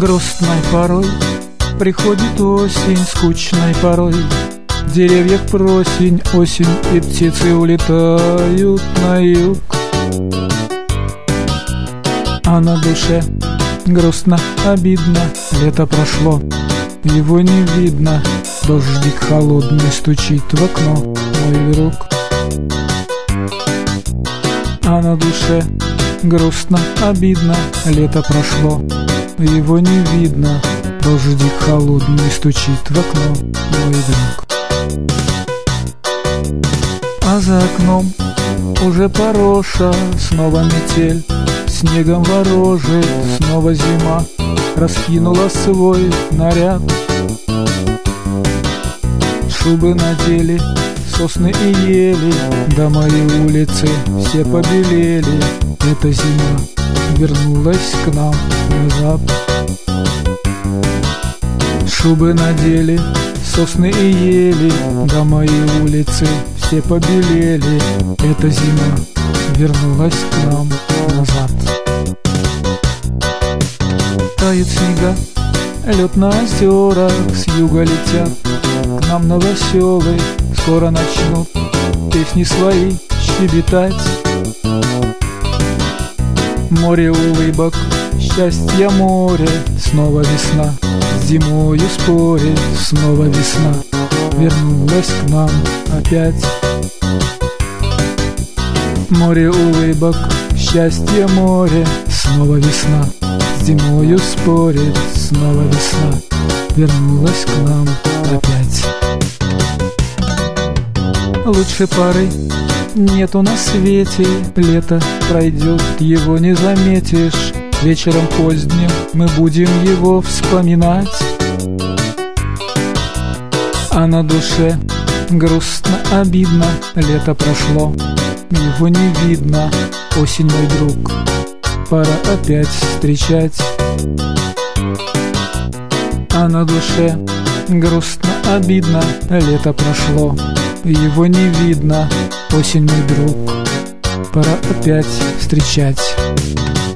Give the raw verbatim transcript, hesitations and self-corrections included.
грустной порой приходит осень, скучной порой. В деревьях просень, осень, и птицы улетают на юг. А на душе грустно, обидно, лето прошло, его не видно. Дождик холодный стучит в окно, мой друг. А на душе грустно, обидно, лето прошло, его не видно. Дождик холодный стучит в окно, мой друг. А за окном уже пороша, снова метель, снегом ворожит, снова зима раскинула свой наряд. Шубы надели сосны и ели, дома и улицы все побелели. Эта зима вернулась к нам назад. Шубы надели сосны и ели, дома и улицы все побелели. Эта зима вернулась к нам назад. Тают снега, лед на озерах, с юга летят к нам новоселы. Скоро начнут песни свои щебетать. Море улыбок, счастья море, снова весна с зимою спорит. Снова весна вернулась к нам опять. Море улыбок, счастье море, снова весна с зимою спорит. Снова весна вернулась к нам опять. Лучше пары нету на свете, лето пройдет, его не заметишь. Вечером поздним мы будем его вспоминать. А на душе грустно, обидно, лето прошло, его не видно. Осень, мой друг, пора опять встречать. А на душе грустно, обидно, лето прошло, его не видно. Осень, мой друг, пора опять встречать.